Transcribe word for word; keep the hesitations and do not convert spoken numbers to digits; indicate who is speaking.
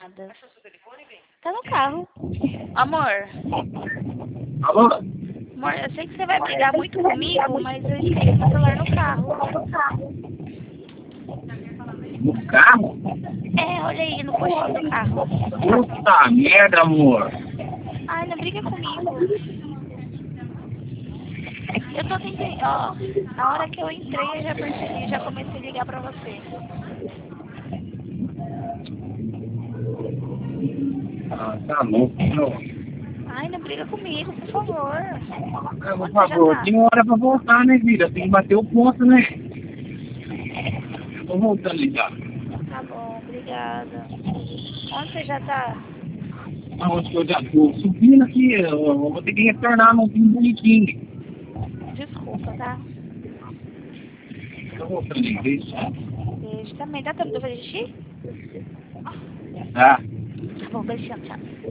Speaker 1: nada. Tá no carro. Amor.
Speaker 2: Alô?
Speaker 1: Amor, eu sei que você vai brigar muito comigo, mas eu esqueci meu celular no carro.
Speaker 2: No carro?
Speaker 1: É, olha aí no postinho do carro.
Speaker 2: Puta merda, amor.
Speaker 1: Ai, não briga comigo. Eu tô tentando, ó, na hora que eu entrei eu já percebi, já comecei a ligar pra você.
Speaker 2: Ah, tá louco, não.
Speaker 1: Ai, não briga comigo, por favor.
Speaker 2: Ah, por
Speaker 1: Onde você já
Speaker 2: favor,
Speaker 1: tá?
Speaker 2: tem hora pra voltar, né, vida? Tem que bater o ponto, né? Tô voltando já.
Speaker 1: Tá bom, obrigada. Onde você já tá?
Speaker 2: Aonde que eu já tô? Subindo aqui, eu eu vou ter que retornar num fim bonitinho.
Speaker 1: Desculpa, tá?
Speaker 2: Tô voltando em vez.
Speaker 1: Beijo também. Dá tempo de eu fazer xixi?
Speaker 2: Tá.
Speaker 1: Tá bom, beijão, tchau.